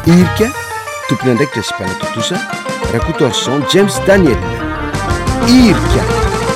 irika tompony andraikitra sy mpanatotosa rakotorson James Daniel irika.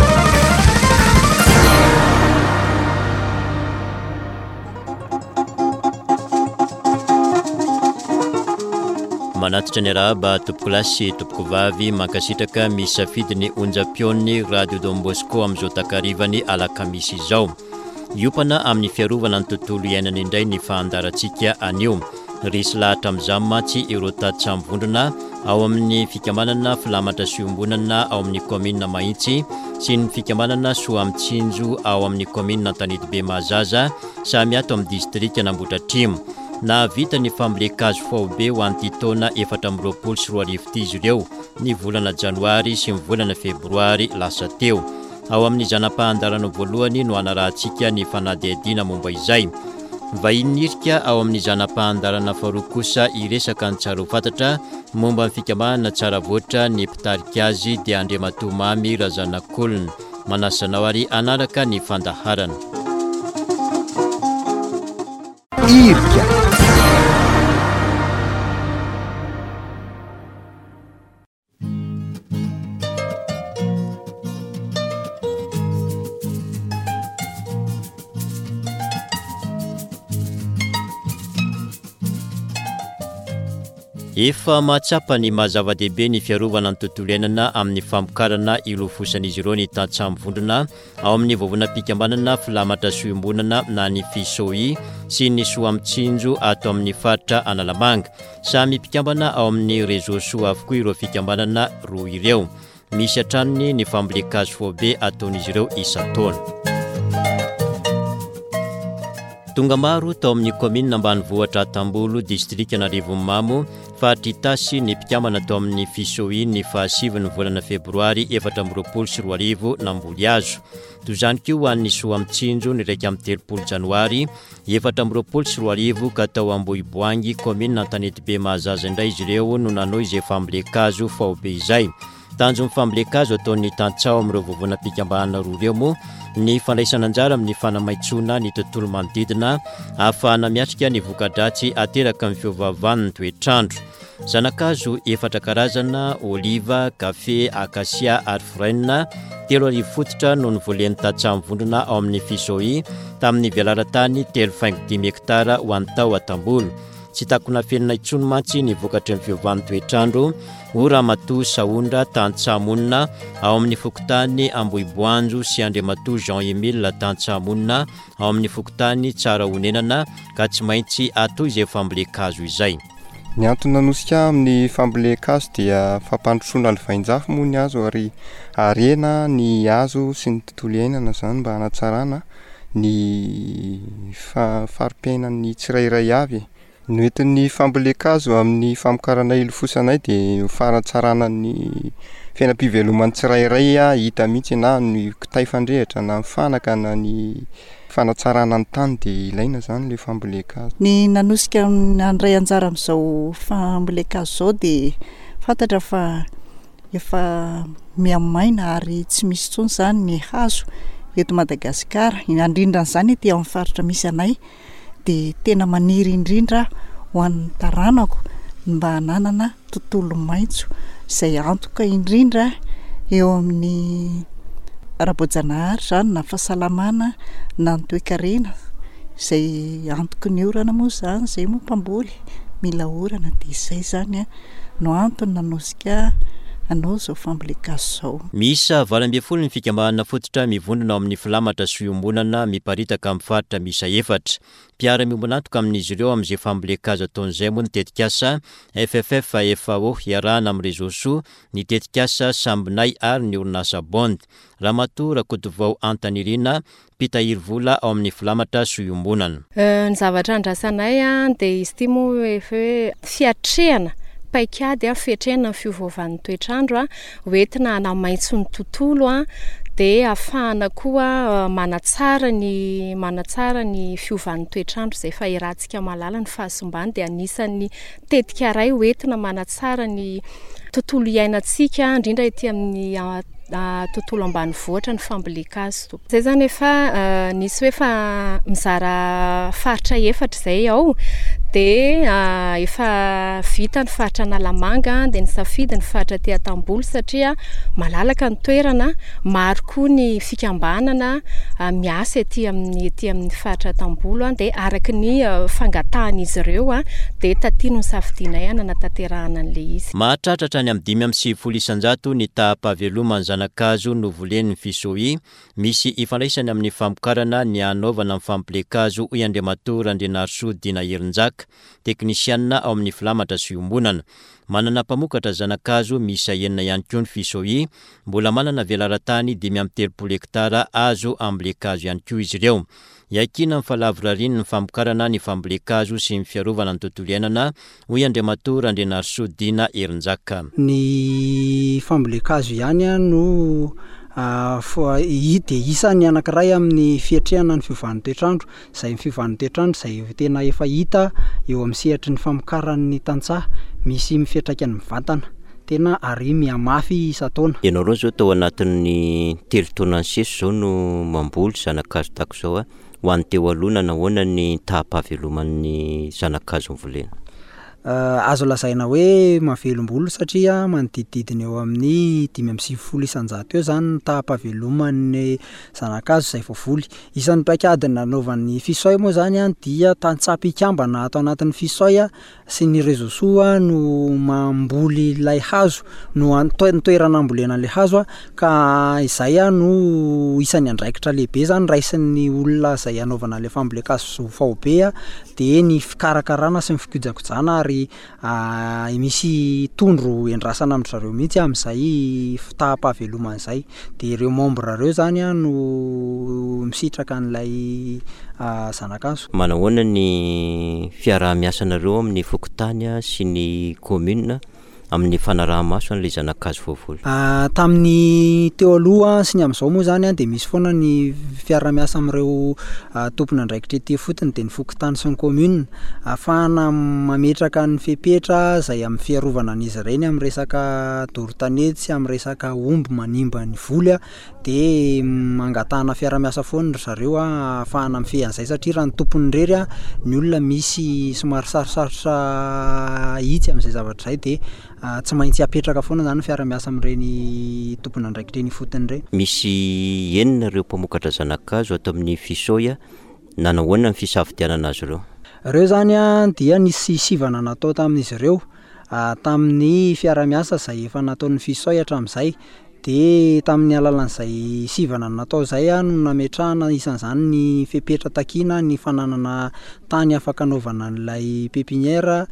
manatitra ny arahaba tompoko lasy tompoko vavy mankasitraka misafidy ny onjam-piony radio Don Bosco amin'izao takarivany alakamisy izao iopana amin'ny fiarovana ny tontolo iainana indray ny fahandarantsika anio risy lahatra amin'izany tsy ireo tatitra mivondrona ao amin'ny fikamanana filamatra siombonana ao amin'ny komina Mahitsy sy ny fikamanana Soamitsinjo ao amin'ny komina Tanidibe Mahazaza samy ato amin'ny distrika Nambotratrimo na vita ny fambolekazo faobe ho anty taona 2024 izy ireo ny volana janoary sy ny volana febroary lasa teo ao amin'ny zanam-pahandarana voalohany no anarahantsika ny fanadihadina momba izay vahinirika ao amin'ny zanam-pahandarana faharoa kosa iresaka ny tsara ho fantatra momba ny fikamanana tsara voatra ny mpitarika azy dia Andriamatomamy Razanakolona manasanao ary anaraka ny fandaharana irika. efa mahatsapa ny mahazava-dehibe ny fiarovana ny tontolo iainana amin'ny famokarana ilofosan'izy ireo ny tantsaha mivondrona ao amin'ny vovonam-pikambanana filamatra soimbonana na ny fisoi sy ny Soamitsinjo ato amin'ny faritra Analamanga samy mpikambana ao amin'ny réseau soa avokoa ireo fikambanana roa ireo misy atranony ny fambolekazo fobe ataon'izy ireo isa-taona tonga maro tao amin'ny komina ambanivohitra Tambolo distrika Anarivomamo fahatritasy ny mpikambana tao amin'ny fisoi ny fahasivy ny volana febroary 2024 namboly azo toy izany koa ho an'ny Soamitsinjo ny 3 janoary 2024 ka tao Ambohiboangy komina Tanidibe Mahazaza indray izy ireo no nanao izay fambolekazo faobe izay tanjony fambolekazo ataon'ny tantsao amin'ireo vovonam-pikambana roa ireo moa ny fandraisana anjara amin'ny fanamaitsona ny tontolo manodidina ahafahana miatrika ny voka-dratsy ateraka amin'ny fiovaovan'ny toetrandro zanakazo 4 karazana oliva, kafe, akasia ary freine 3 fototra no ny voalen'ny tatsaha mivondrona ao amin'ny fisoi tamin'ny velara-tany 3.5 hektara ho an'ny tao Tambolo tsy takona fenina intsony mantsy ny vokatra amin'ny fiovavan'ny toetrandro Oramatoa Saondra Tantsamonina ao amin'ny fokotany Ambohiboanjo sy Andriamatoa Jean-Emile Tantsamonina ao amin'ny fokotany Tsara Honenana ka tsy maintsy atao izay fambolekazo izay. Ny antony nanosika amin'ny fambolekazo dia fampandrosoana ny vainjafy moa ny azo ary arena ny azo sy ny tontolo iainana zany mba hanatsarana ny farimpiainan'ny tsirairay avy. Ny entin'ny fambolekazo amin'ny famokarana ilofosanay dia fanatsarana ny fiainam-piveloman'ny tsirairay hita mihitsy na ny kitay fandrehatra na ny fanaka na ny fanatsarana ny tany dia ilaina zany le fambolekazo. Ny nanosika andray anjara amin'izao fambolekazo zao dia fantatra fa efa miamaina ary tsy misy tsony zany ny hazo eto Madagasikara indrindran'izany ety amin'ny faritra misy anay dia tena maniry indrindra ho an'ny taranako mba hananana tontolo maitso izay antoka indrindra eo amin'ny ara-boajanahary zany na fahasalamana na ny toe-karena izay antoky ny orana moa zany izay moa mpamboly mila orana dia izay zany no antony nanosika anao zao fambolekazo zao. Misa 20 ny fikambanana fototra mivondrona ao amin'ny filamatra siombonana miparitaka amin'ny faritra misa 4 mpiara miombonatoka amin'izy ireo amin'izay fambolekazo ataon'izay moa ny tetikasa FFF FAO hiarahana amin'ny réseau soa ny tetikasa Sambinay ary ny orinasa Bond Ramatoa Rakotovao Antanirina pitahiry vola ao amin'ny filamatra siombonana. Ny zavatra andrasanay dia izy ity moa efa fiatrehana paikady fietrehana ny fiovaovan'ny toetrandro hoentina hanamaitso ny tontolo dia ahafahana koa manatsara ny fiovan'ny toetrandro izay fa irantsika malala ny fahasimbany dia anisan'ny tetika iray hoentina manatsara ny tontolo iainantsika indrindra ety amin'ny tontolo ambanivohitra ny fambolekazo. Izay zany efa nisy hoe fa mizara faritra 4 izay ao dia efa vita ny faritra Analamanga dia nisafidy ny faritra aty Tambolo satria malalaka ny toerana, maro koa ny fikambanana miasa aty amin'ny faritra Tambolo dia araka ny fangatahan'izy ireo dia taty no nisafidianay nanatanterahana an'ilay izy. Mahatratra any amin'ny 5.700 ny taham-pahavelomany zanakazo no volen'ny FISOI, misy ifandraisany amin'ny famokarana ny anaovana amin'ny fampilen-kazo i Andriamatora Andrianarisoa Dina Herinjaka, teknisianina ao amin'ny Filamatra sy Iombonana. Manana mpamokatra zanakazo misa enina ihany koa ny FISOI, mbola manana velaran-tany 5.3 hektara azo amble-kazo ihany koa izy ireo. Iakina mifalavorariny ny famokarana ny famble-kazo sy ny fiarovana ny tontolo iainana hoy Andriamatora Andrianarisoa Dina Herinjaka. Ny famble-kazo ihany no dia isany anankiray amin'ny fiatrehana ny fiovan'ny toetrandro, izay ny fiovan'ny toetrandro izay tena efa hita eo amin'ny sehatry ny famokaran'ny tantsaha, misy mifiatraikany mivantana tena ary mihamafy isa-taona. Ianao reo zao tao anatin'ny 3 taona seso zao no mamboly zanakazo tahaka izao ho an'ny teo aloha nahoana ny taham-pahaveloman'ny zanakazo volena? Azo lazaina hoe mahavelom-bolo satria manodidididina eo amin'ny 5.700 eo zany ny taham-pahaveloman'ny zanakazo izay voavoly. Isan'ny paikady nanaovan'ny FISOI moa zany dia tantsaha-pikambana atao anatin'ny FISOI sy ny réseaux sociaux no mamboly ilay hazo, no toerana ambolena ilay hazo ka izay no isan'ny andraikitra lehibe zany raisin'ny olona izay anaovana ilay fambolen-kazo faobe dia ny fikarakarana sy ny fikojakojana ary misy tondro endrasana amin'ny zareo mihitsy amin'izay taham-pahavelomana izay, dia ireo membre ireo zany no misitraka an'ilay zanakazo. Manahoana ny fiaraha-miasanareo amin'ny fokontany sy ny commune amin'ny fanaraha-maso an'ilay zanakazo voavoly? Tamin'ny teo aloha sy ny amin'izao moa zany dia misy foana ny fiara-miasa amin'ireo tompona andraikitra ety fotony dia ny fokontany sy ny commune, ahafahana mametraka ny fepetra izay amin'ny fiarovana an'izy ireny amin'ny resaka doro-tanety sy amin'ny resaka omby manimba ny voly dia mangatahana fiara-miasa foana zareo ahafahana mifehy an'izay satria raha ny tompony irery ny olona misy somary sarosarotra hitsy amin'izay zavatra izay dia tsy maintsy apetraka foana zany fiara-miasa amin'ireny tompona andraikitra eny fotony ireny. Misy enina ireo mpamokatra zanakazo ato amin'ny FISOI, nanahoana ny fisafidianana azy ireo? Ireo zany dia nisy sivana natao tamin'izy ireo tamin'ny fiara-miasa izay efa nataon'ny FISOI hatramin'izay, dia tamin'ny alalan'izay sivana natao izay no nametrahana isan'izany ny fepetra takiana, ny fananana tany afaka anaovana n'ilay pépinière,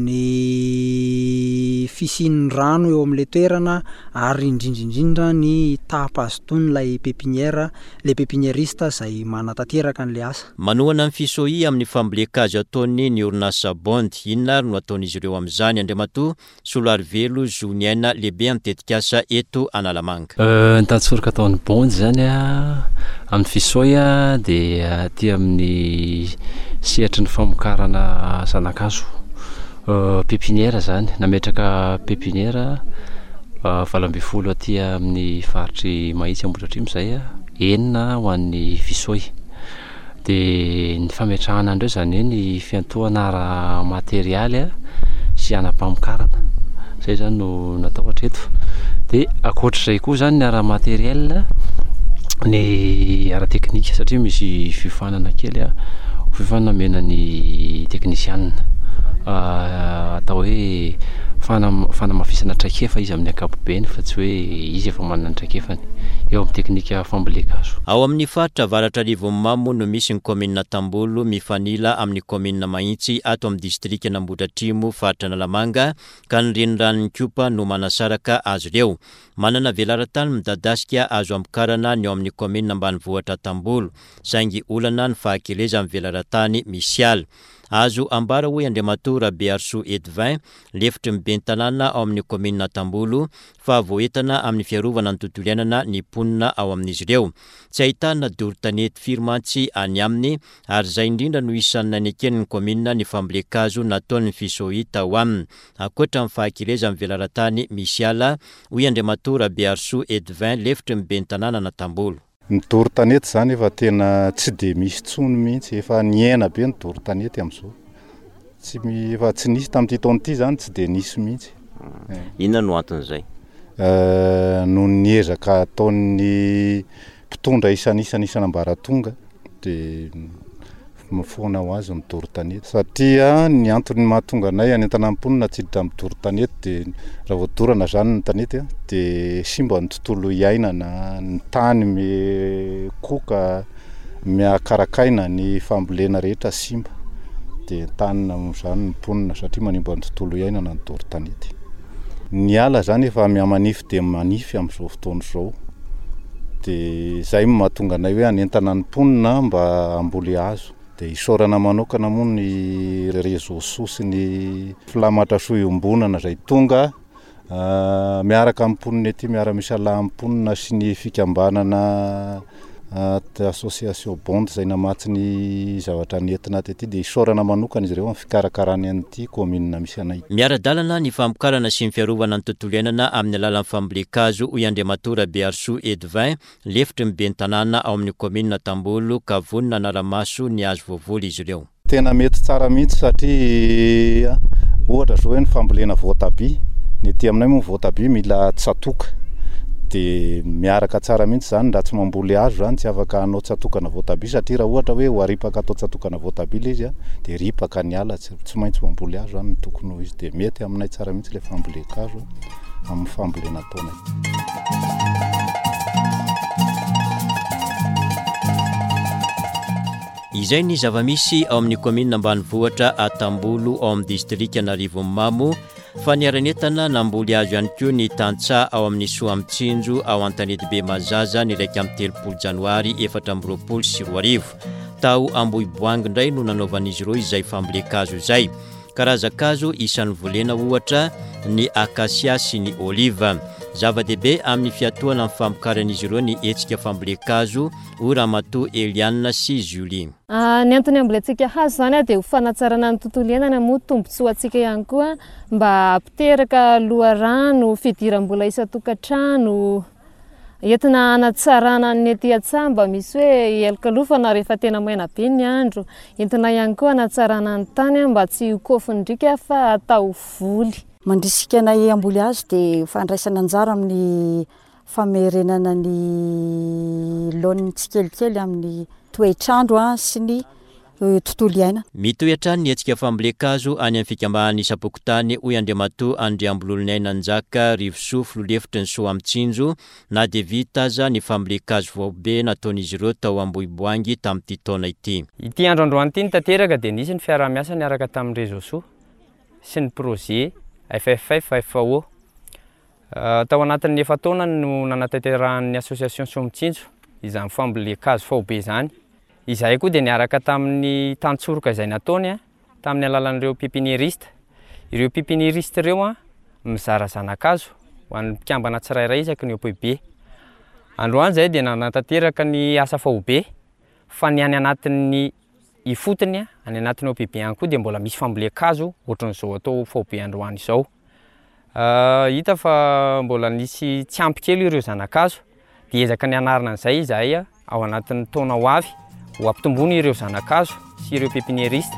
ny fisian'ny rano eo amin'ilay toerana ary indrindraindrindra ny taham-pahazotoan'ilay pépinière, ilay pépiniériste izay manatanteraka an'ilay asa. Manohana ny FISOI amin'ny fambolen-kazo ataony ny orinasa Bond, inona no ataon'izy ireo amin'izany? Andriamatoa Soloarivelo Zoniaina lehibe amin'ny tetikasa eto Analamanga. Ny tansoraka ataon'ny Bond zany amin'ny FISOI dia aty amin'ny sehatry ny famokarana zanakazo, pépinière zany, nametraka pépinière 20 aty amin'ny faritry Mahitsy Ambohidratrimo izay enina ho an'ny FISOI. Dia ny fametrahana andreo zany ny fiantohana ara-materialy sy ana-pamokarana, izay zany no natao hatreto. Dia akoatr'izay koa zany ny ara-materiel, ny ara-teknika satria misy fifanana kely fifanana menan'ny teknisianina atao hoe fanamafisana traikefa izy amin'ny ankapobeny fa tsy hoe izy efa manana ny traikefany eo amin'ny teknika fambolen-kazo. Ao amin'ny faritra Avaratra Rivomamo no misy ny commune Tambolo mifanila amin'ny commune Mahitsy ato amin'ny distrikta Ambohidratrimo faritra Analamanga ka ny reniran'ny Kopa no manasaraka azy ireo. Manana velaran-tany midadasika azo amokarana ny ao amin'ny commune Ambanivohitra Tambolo, saingy olana ny fahakeleza amin'ny velaran-tany misy ala. Azo ambara hoe Andriamatora Bearso Edvin lefitry mibentanana ao amin'ny commune Tambolo fa voetana amin'ny fiarovana ny tontolo iainana ny ponina ao amin'izy ireo. Tsy ahitana doro-tanety firmantsy any aminy ary izay indrindra no isan'ny naneken'ny commune ny fambolen-kazo nataon'ny FISOI tao aminy. Ankoatra amin'ny fahakeleza amin'ny velaran-tany misy ala hoy Andriamatora Bearso Edvin lefitry mibentanana na Tambolo. Ny doro-tanety zany efa tena tsy dia misy tsony mihitsy, efa niaina be ny doro-tanety amin'izao. tsy nisy tamin'ity taona ity zany tsy dia nisy mihitsy. Inona no anton'izay? No niezaka ataon'ny mpitondra isan'isana-mbaratonga dia foana ho azy midoro tanety, satria ny antony mahatonga anay anentana amponina tsiditra midoro tanety dia raha voadorana zany ny tanety dia simba ny tontolo iainana, ny tany koka miakarakaina, ny fambolena rehetra simba dia tanina zany ny mponina satria manimba ny tontolo iainana ny doro tanety. Ny ala zany efa miamanify dia manify amin'izao fotoana izao dia zay mahatonga anay hoe anentana ny mponina mba amboly hazo. Dia isaorana manokana moa ny réseaux sociaux sy ny filamatra soiombonana izay tonga miaraka amin'ny mponina ety, miara-misalahy amin'ny mponina sy ny fikambanana association bond izay namatsy ny zavatra nentina tety dia isaorana manokana izy ireo amin'ny fikarakarany an'ity commune misy anay. Miara-dalana ny famokarana sy ny fiarovana ny tontolo iainana amin'ny alalan'ny fambolekazo hoy Andriamatora Bearso Edvin, lefitry ny ben'ny tanàna ao amin'ny commune Tambolo, Kavonina, Naramaso ny hazo voavoly izy ireo. Tena mety tsara mihitsy satria ohatra zao hoe ny fambolena voatabia, ny ety aminay moa voatabia mila tsatoka dia miaraka tsara mihitsy zany raha tsy mamboly hazo zany tsy afaka hanao tsatokana voatabia satria raha ohatra hoe ho aripaka atao tsatokana voatabia ilay izy dia ripaka ny ala, tsy maintsy mamboly hazo zany ny tokony ho izy dia mety aminay tsara mihitsy ilay fambolekazo amin'ny fambolena taonay. Izay ny zava-misy ao amin'ny commune ambanivohitra Tambolo ao amin'ny distrika Anarivomamo. Fa niaranetana namboly hazo ihany koa ny tantsaha ao amin'ny Soamitsinjo ao Antanety Mazaza ny 3 Janoary 2024. Tao Ambohiboangy indray no nanaovan'izy ireo izay fambolekazo izay. Karazakazo isan'ny volena ohatra ny akasia sy ny oliva. Zava-dehibe amin'ny fiatoana amin'ny famokaran'izy ireo ny hetsika fambolekazo ho Ramatoa Eliane sy Julie. Ny antony ambolentsika hazo zany dia ho fanatsarana ny tontolo iainana moa tombontsoa antsika ihany koa mba apiteraka loharano, fidiram-bola isan-tokantrano, entina hanatsarana ny ety an-tsaha mba misy hoe hialkalofana rehefa tena maina be ny andro, entina ihany koa hanatsarana ny tany mba tsy ho kofindrika fa atao voly. Mandrisika anay amboly hazo dia fandraisana anjara amin'ny famerenana ny laoniny tsikelikely amin'ny toetrandro sy ny tontolo iainana. Mitoetra ny hetsika fambolekazo any amin'ny fikamban'ny Sapokotany hoy Andriamatoa Andriambololonay Nanjaka Rivosoflo lefitry ny Soamitsinjo na dia vita aza ny fambolekazo vaobe nataon'izy ireo tao Ambohiboangy tamin'ity taona ity. Ity androandroany ity tanteraka dia nisy ny fiaraha-miasa niaraka tamin'ny réseaux sociaux sy ny projet FFF FAO. Tao anatin'ny efa taona no nanatanterahany association Soamitsinjo izany fambolekazo vaobe izany. Izay koa dia niaraka tamin'ny tantsoroka izay nataony tamin'ny alalan'ireo pépiniériste. Ireo pépiniériste ireo mizara zanakazo ho an'ny mpikambana tsirairay isaky ny OPB. Androany izay dia nanatanteraka ny asa vaobe fa ny any anatin'ny ifotony any anatin'ny OPB ihany koa dia mbola misy fambolekazo ohatran'izao atao vaobe androany izao. Hita fa mbola nisy tsy ampy kely ireo zanakazo dia ezaka ny anarana an'izay izahay ao anatin'ny taona ho avy ho ampitombony ireo zanakazo sy ireo pépiniériste.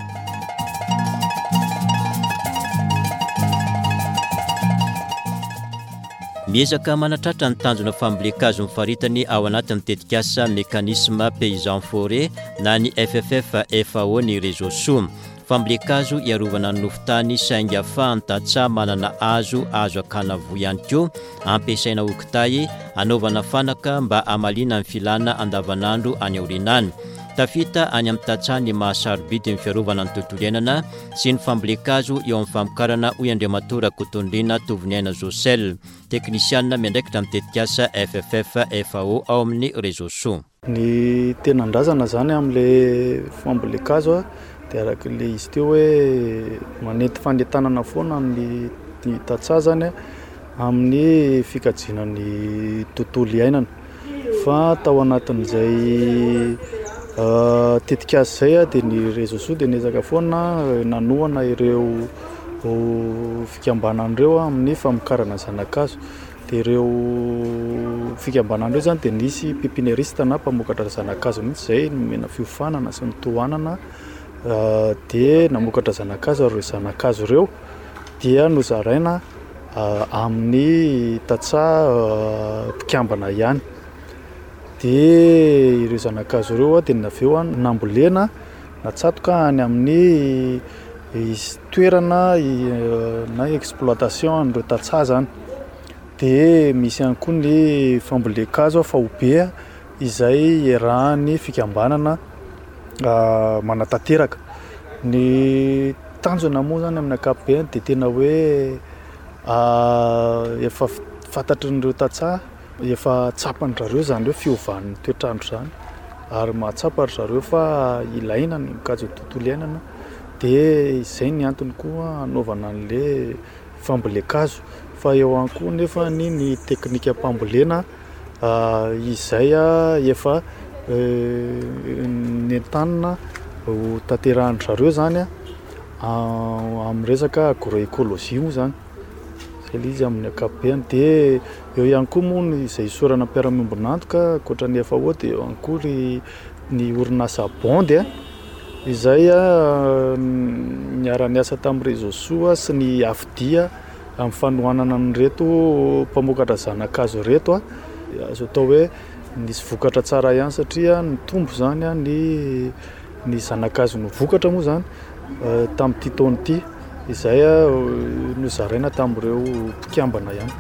Miezaka manatratra ny tanjona fambolekazo mifaritany ao anatin'ny tetikasa mécanisme paysan forêt na ny FFF FAO ny réseaux sociaux. Fambolekazo iarovana ny nofotany saingy ahafahany tantsaha manana azo akana vo ihany koa ampiasaina okitay anaovana fanaka mba hamalina ny filana andavanandro any aorinany. Tafita any amin'ny tantsaha ny mahasarobidy ny fiarovana ny tontolo iainana sy ny fambolekazo eo amin'ny famokarana hoy Andriamatora Kotondrina Toviniaina Josel, teknisianina miandraikitra amin'ny tetikasa FFF FAO ao amin'ny réseaux sociaux. Ny tenandrazana zany amin'ilay fambolekazo dia arak'ilay izy teo hoe manety fanentanana foana ny tantsaha zany amin'ny fikajiana ny tontolo iainana. Fa tao anatin'izay tetikasa izay dia ny réseaux sociaux dia niezaka foana nanohana ireo fikambanan'ireo amin'ny famokarana zanakazo. Dia ireo fikambanan'ireo zany dia nisy pépiniériste na mpamokatra zanakazo mihitsy izay nomena fiofanana sy ny tohanana dia namokatra zanakazo ary zanakazo ireo dia nozaraina amin'ny tatsaha mpikambana ihany. Dia ireo zanakazo ireo dia naveo nambolena natsatoka any amin'ny toerana na exploitation an'ireo tatsaha zany. Dia misy ihany koa ny fambolekazo fahobe izay iarahan'ny fikambanana manatanteraka. Ny tanjona moa zany amin'ny ankapobeny dia tena hoe efa fantatry n'ireo tatsaha, efa tsapany zareo zany hoe fiovan'ny toetrandro zany, ary mahatsapa ry zareo fa ilaina ny mikajy tontolo iainana. Dia izay ny antony koa anaovana an'le fambolekazo. Fa eo ihany koa nefa ny teknika mpambolena izay efa nentanina ho tanterahan'ny zareo zany amin'ny resaka agroekôlôzia moa zany. Zay izy amin'ny ankapobeny. Dia eo ihany koa moa izay isorana mpiara-miombonantoka ankoatra ny efa dia eo ihany koa ny orinasa bondy izay niara-niasa tamin'ny réseaux sociaux sy ny afidia amin'ny fanohanana an'ireto mpamokatra zanakazo reto azo atao hoe nisy vokatra tsara ihany satria ny tombo zany ny zanakazo no vokatra moa zany tamin'ity taona ity izay nozaraina tamin'ireo mpikambana ihany.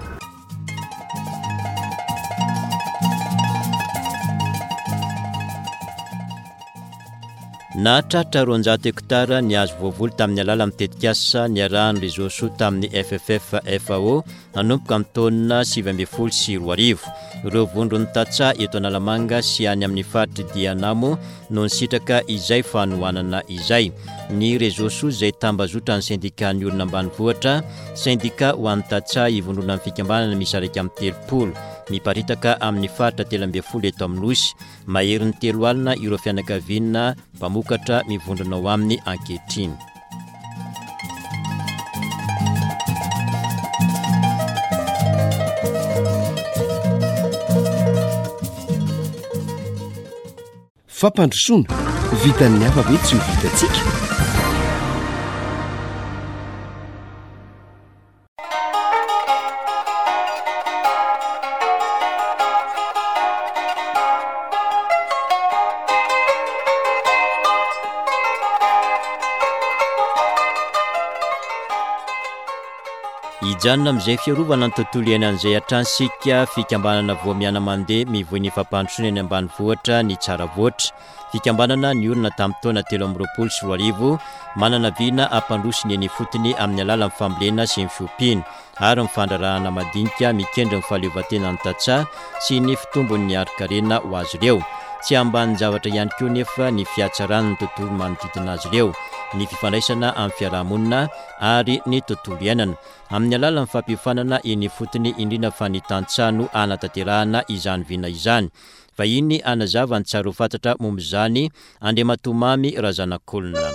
Nahatratra 200 hektara ny hazo voavoly tamin'ny alala mitetika asa niarahany réseaux sociaux tamin'ny FFF FAO nanomboka amin'ny taona 2010 sy 2020. Ireo vondrony tatsaha eto Analamanga sy any amin'ny faritry Dianamo no nisitraka izay fanohanana izay. Ny réseaux sociaux izay tambazotra ny syndicat ny olona ambanivohitra, syndicat ho an'ny tatsaha ivondrona amin'ny fikambanana misy araiky amin'ny 30 miparitaka amin'ny faritra 13 eto Aminosy. Mahery ny 3 alina ireo fianakaviana mpamokatra mivondrona ao amin'ny ankehitriny. Fampandrosoana vitan'ny hafa ve tsy ho vitantsika? Ijanona amin'izay fiarovana ny tontolo iainan'izay hatransika fikambanana voamiana mandeha mivohy ny fampandrosoana eny ambanivohitra ny tsara voatra. Fikambanana ny olona tamin'ny taona 2010 sy 2020 manana viana hampandroso ny eny fotony amin'ny alalan'ny fambolena sy ny fiompiana ary mifandrarahana madinika mikendry ny fahaleovan-tena ny tatsaha sy ny fitombon'ny ari-karena ho azy ireo. Tsy ambany zavatra ihany koa nefa ny fiatsarana ny tontolo manodidina azy ireo, ny fifandraisana amin'ny fiarahamonina ary ny tontolo iainana amin'ny alalan'ny fampiofanana eny fotony indrindra fa ny tantsaha no anatanterahana izany viana izany. Vahiny anazava ny tsara ho fantatra momba izany Andriamatomamy Razanakolona.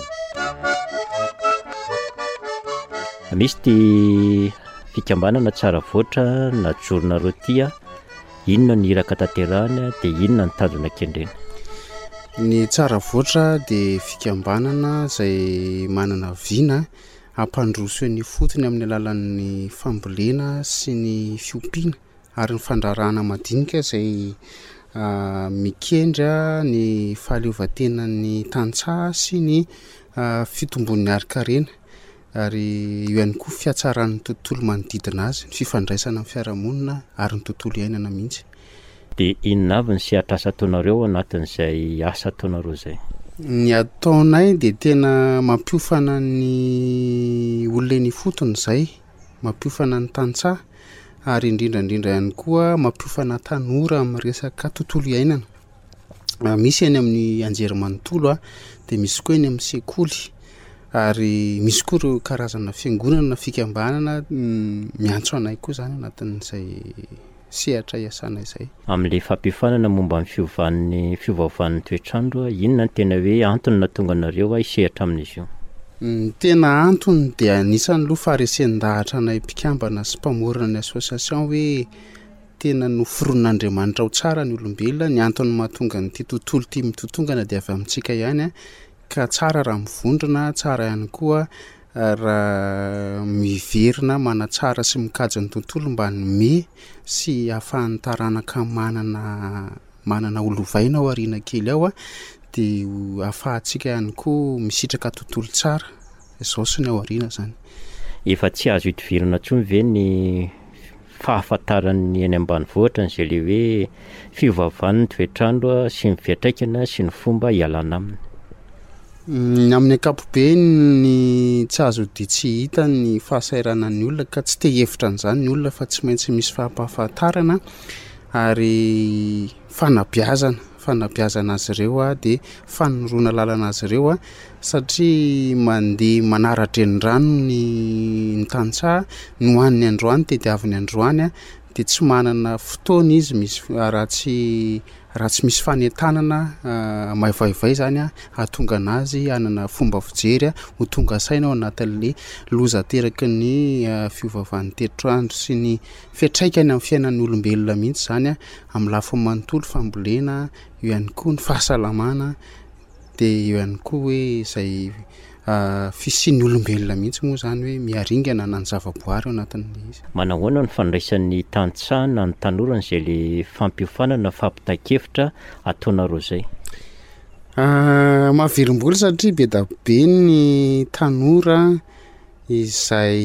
Misy ty fikambanana tsara voatra na jorona rotia, inona ny iraka tanterahana dia inona ny tanjona kendrena? Ny tsara voatra dia fikambanana izay manana viana hampandroso ny fotony amin'ny alalan'ny fambolena sy ny fiompiana ary ny fandrarahana madinika izay mikendra ny fahaleovan-tenan'ny tantsaha sy ny fitombon'ny ari-karena ary io ihany koa fiatsaran'ny tontolo manodidina azy, ny fifandraisana amin'ny fiarahamonina ary ny tontolo iainana mihitsy. Dia inona avy ny sehatr' asa ataonareo anatin'izay asa ataonareo izay? Ny ataonay dia tena mampiofana ny olona ny fotony izay, mampiofana ny tantsaha ary indrindrandrindra ihany koa mampiofana tanora amin'ny resaka tontolo iainana. Misy eny amin'ny anjerimanontolo dia misy koa eny amin'ny sekoly ary misy koa ireo karazana fiangonana fikambanana miantso anay koa zany anatin'izay sehatra iasana izay. Amin'ilay fampiofanana momba ny fiovaovan'ny toetrandro, inona ny tena hoe antony nahatonga anareo hisehatra amin'izy io? Tena antony dia anisan'ny aloha faharesen-dahatra anay mpikambana sy mpamorona ny association hoe tena noforon'Andriamanitra ho tsara ny olombelona. Ny antony mahatonga nyity tontolo ity mitotongana dia avy amintsika ihany ka tsara raha mivondrona tsara ihany koa raha miverina manatsara sy mikajy ny tontolo mba nome sy ahafahan'ny taranaka manana olovaina ao ariana kely ao a dia ahafahantsika ihany koa misitraka tontolo tsara izao sy ny ao ariana zany. Efa tsy azo hitovirana intsony ve ny fahafantarany eny ambanivohitra n'izay le hoe fiovaovan'ny toetrandro sy ny fiantraikana sy ny fomba hialana aminy. Amin'ny ankapobeny tsy azo dia tsy hita ny fahasairanan'ny olona ka tsy te hevitra an'izany ny olona fa tsy maintsy misy fahampahafantarana ary fanabeazana azy ireo dia fanorona lalana azy ireo satria mandeha manaratra ny rano ny tantsaha no haniny androany tediaviny androany dia tsy manana fotoana izy raha tsy misy fanentanana maivaivay zany ahatonga anazy hanana fomba fijery ho tonga saina ao anatin'le loza teraky ny fiovaovan'ny toetrandro sy ny fiantraikany amin'ny fiainan'ny olombelona mihitsy zany amin'ny lafiny manontolo fambolena eo ihany koa ny fahasalamana dia eo ihany koa hoe izay fisian'ny olombelona mihitsy moa zany hoe miaringana na ny zavaboary ao anatin'le izy. Manahoana ny fandraisan'ny tantsaha na ny tanorana izay le fampiofanana fampitan-kevitra ataonareo izay? Mahaverim-bola satria be da be ny tanora izay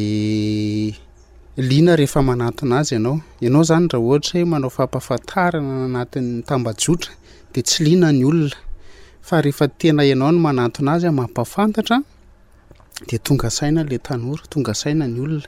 liana rehefa manatona azy ianao zany raha ohatra hoe manao fampahafantarana anatin'ny tambajotra dia tsy liana ny olona fa rehefa tena ianao no manatona azy mampafantatra dia tonga saina le tanora, tonga saina ny olona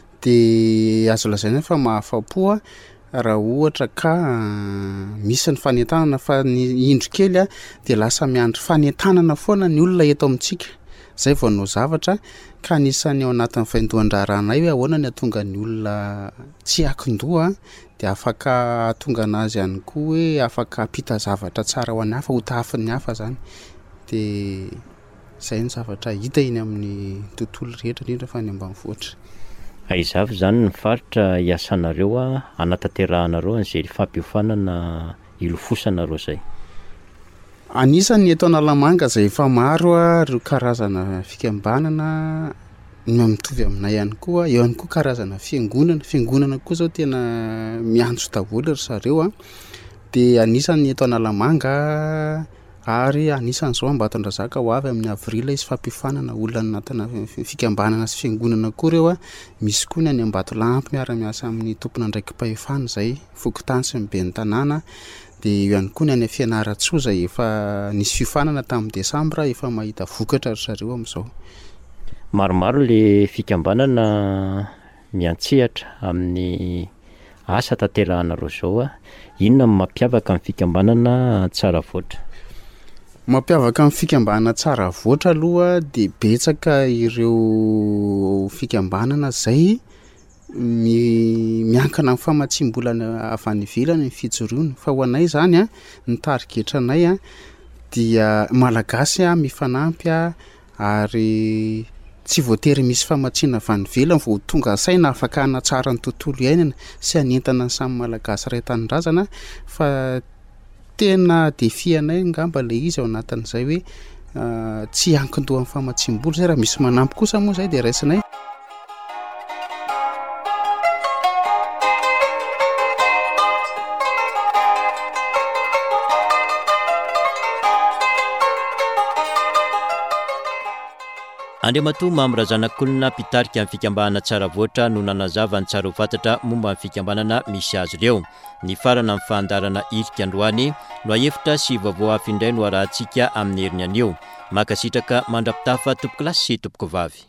dia azo lazaina fa mahafa-po raha ohatra ka misy ny fanentanana fa ny indro kely dia lasa miandry fanentanana foana ny olona eto amintsika zay vao nao zavatra ka anisany ao anatin'ny faindohan-draranay hoe ahoana ny atonga ny olona tsy akin-doha dia afaka atonga anazy ihany koa hoe afaka apita zavatra tsara ho an'ny hafa ho tahafin'ny hafa zany dia izay ny zavatra hita iny amin'ny tontolo rehetra indrindra fa ny ambanivohitra. Aizavy zany ny faritra hiasanareo anatanterahana an'izay fampiofanana ilofosanareo izay. Anisan'ny eto Analamanga izay efa maro ireo karazana fikambanana mitovy aminay ihany koa, eo ihany koa karazana fiangonana koa zao tena miantso daholo ry zareo dia anisan'ny eto Analamanga ary anisan'izao Ambatondrazaka ho avy amin'ny avrila izy fampiofanana olona anatina fikambanana sy fiangonana koa ireo misy koa ny any Ambatolampy miara-miasa amin'ny tompona ndraiky mpahefana izay Fokotany sy ny ben'ny tanàna dia eo ihany koa ny any Fianaratsoa izay efa nisy fiofanana tamin'ny Desambra efa mahita vokatra ry zareo amin'izao. Maromaro le fikambanana miantsehatra amin'ny asa tanterahanareo izao inona no mampiavaka amin'ny fikambanana tsara voatra? Mampiavaka amin'ny fikambanana tsara voatra aloha dia betsaka ireo fikambanana izay miankana amin'ny famatsiam-bolana avy any ivelany ny fijoroana fa ho anay zany ny tarigetranay dia malagasy mifanampy ary tsy voatery misy famatsiana avy any ivelany vao tonga saina afaka hanatsara ny tontolo iainana sy hanentana ny samy malagasy iray tanindrazana fa tena defianay ngamba le izy ao anatin'izay hoe tsy ankin-doha amin'ny famatsiam-bolo zay raha misy manampy kosa moa zay dia raisinay. Andriamatoa Mamra Zanakolona mpitarika amin'ny fikambanana tsara voatra no nanazava ny tsara ho fantatra momba amin'ny fikambanana misy azy ireo. Ny farana amin'ny fahandarana Irika androany no ahefitra sy vaovao hafa indray no arahantsika amin'ny heriny anio. Makasitraka mandrapitafa tompoko lasy sy tompoko vavy.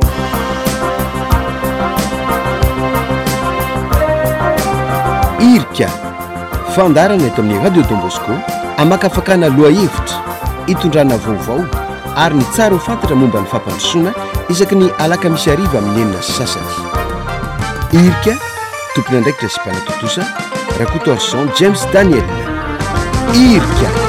Irika fandarana eto amin'ny Radio Don Bosco amakafakana lohahevitra hitondrana vaovao ary ny tsara ho fantatra momba ny fampandrosoana isaky ny alakamisy ariva amin'ny enina sy sasany. Irika tompony andraikitra sy mpanatotosa Rakoto Arson James Daniel. Irika